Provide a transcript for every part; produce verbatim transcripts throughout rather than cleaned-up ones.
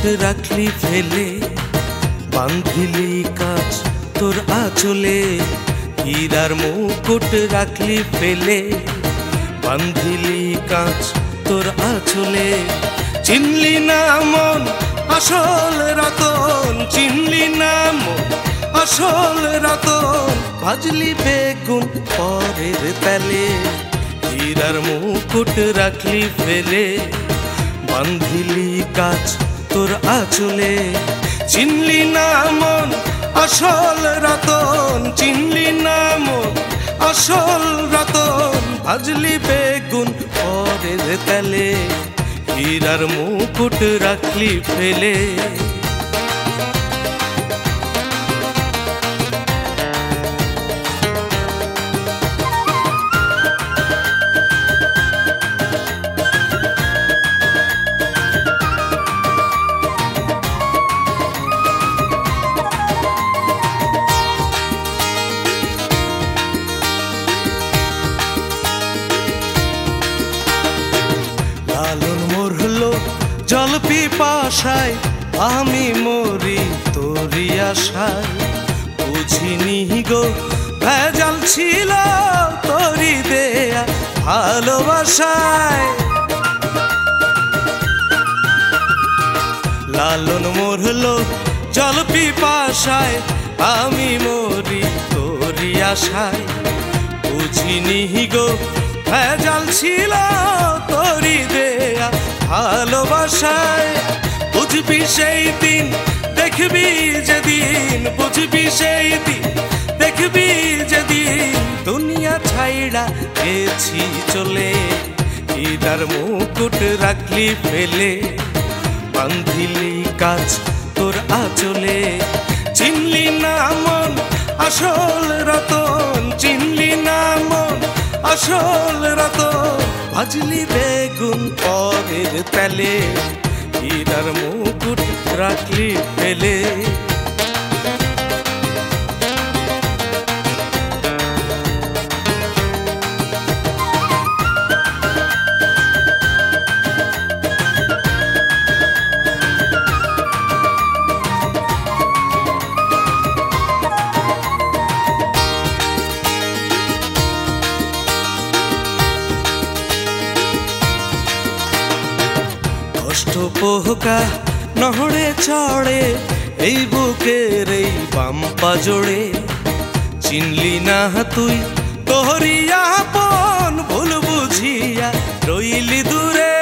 রাখলি ফেলে, বান্ধিলি কাজ তোর আঁচলে। হীরার মুকুট রাখলি ফেলে, বান্ধিলি কাজ তোর আঁচলে। চিনলি না মন আসল রতন, চিনলি না মন আসল রতন। ভাজলি বেগুন পরের তেলে, হীরার মুকুট রাখলি ফেলে, বান্ধিলি কাজ তোর আঁচলে। চিনলি না মন আসল রতন, চিনলি না মন আসল রতন। ভাজলি বেগুন পরের তেলে, হীরার মুকুট রাখলি ফেলে। লালন মরলো জল পিপাসায়, আমি মরি তোরি আশায়। বুঝিনি গো ভেজাল ছিল তোরি দেয়া ভালোবাসায়। লালন মরলো জল পিপাসায়, আমি মরি তোরি আশায়। বুঝিনি গো ভেজাল ছিল তোরি দেয়া ভালোবাসায়। বুঝবি সেই দিন দেখবি যেদিন, বুঝবি সেই দিন দেখবি যেদিন। দুনিয়া ছাইড়া গেছি চলে, হীরার মুকুট রাখলি ফেলে, বান্ধিলি কাজ তোর আঁচলে। চিনলি না মন আসল রতন, চিনলি না মন আসল রতন। ভাজলি বেগুন পরের তেলে, হীরার মুকুট রাখলি ফেলে। কষ্ট পোহকা নহড়ে চড়ে, এই বুকের এই বাম্পা জোড়ে। চিনলি না তুই তোহরি আপন, ভুল বুঝিয়া রইলি দূরে।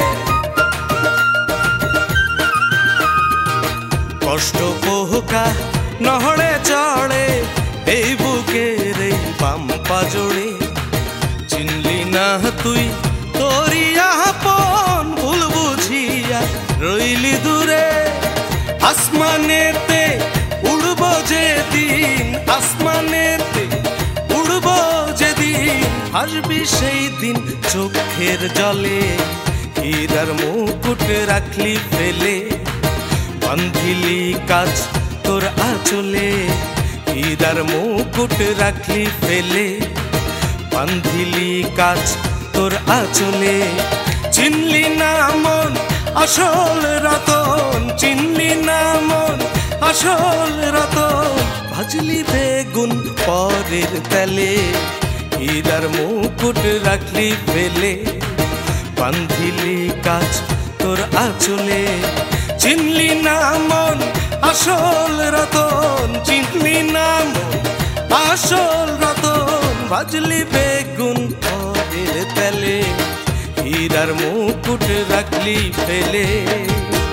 কষ্ট পোহকা নহড়ে চড়ে, এই বুকের এই বাম্পা জোড়ে। চিনলি না তুই তোরি আপন, ভুল বুঝিয়া রইলি দূরে। আসমানেতে উড়ব যেদিন, আসমানেতে উড়ব যেদিন। হাসবি সেই দিন চোখের জলে, হীরার মুকুট রাখলি ফেলে, বান্ধিলি কাজ তোর আঁচলে। হীরার মুকুট রাখলি ফেলে, বান্ধিলি কাজ তোর আঁচলে। চিনলি না মন আসল রতন, চিনলি না মন আসল রতন। ভাজলি বেগুন পরের তেলে, হীরার মুকুট রাখলি ফেলে, বান্ধিলি কাজ তোর আঁচলে। চিনলি না মন আসল রতন, চিনলি না মন আসল রতন। ভাজলি বেগুন পরের তেলে, হীরার মুকুট রাখলি ফেলে।